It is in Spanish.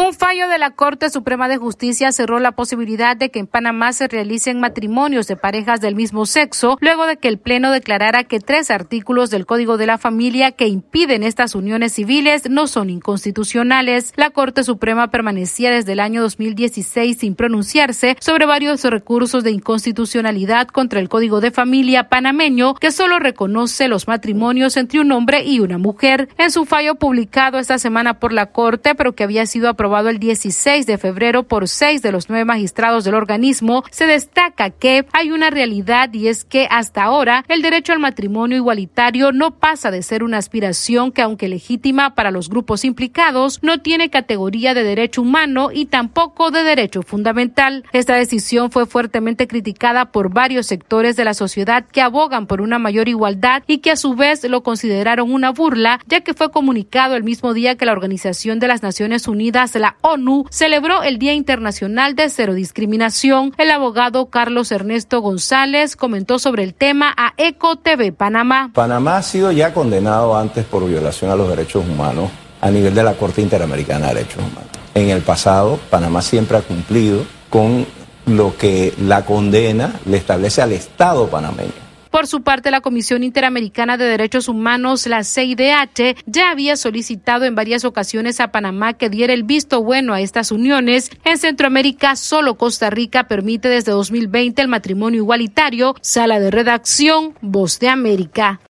Un fallo de la Corte Suprema de Justicia cerró la posibilidad de que en Panamá se realicen matrimonios de parejas del mismo sexo, luego de que el Pleno declarara que 3 artículos del Código de la Familia que impiden estas uniones civiles no son inconstitucionales. La Corte Suprema permanecía desde el año 2016 sin pronunciarse sobre varios recursos de inconstitucionalidad contra el Código de Familia panameño, que solo reconoce los matrimonios entre un hombre y una mujer. En su fallo publicado esta semana por la Corte, pero que había sido aprobado el 16 de febrero por 6 de los 9 magistrados del organismo, se destaca que hay una realidad, y es que hasta ahora el derecho al matrimonio igualitario no pasa de ser una aspiración que, aunque legítima para los grupos implicados, no tiene categoría de derecho humano y tampoco de derecho fundamental. Esta decisión fue fuertemente criticada por varios sectores de la sociedad que abogan por una mayor igualdad y que a su vez lo consideraron una burla, ya que fue comunicado el mismo día que la Organización de las Naciones Unidas, la ONU, celebró el Día Internacional de Cero Discriminación. El abogado Carlos Ernesto González comentó sobre el tema a ECO TV Panamá. Panamá ha sido ya condenado antes por violación a los derechos humanos a nivel de la Corte Interamericana de Derechos Humanos. En el pasado, Panamá siempre ha cumplido con lo que la condena le establece al Estado panameño. Por su parte, la Comisión Interamericana de Derechos Humanos, la CIDH, ya había solicitado en varias ocasiones a Panamá que diera el visto bueno a estas uniones. En Centroamérica, solo Costa Rica permite desde 2020 el matrimonio igualitario. Sala de redacción, Voz de América.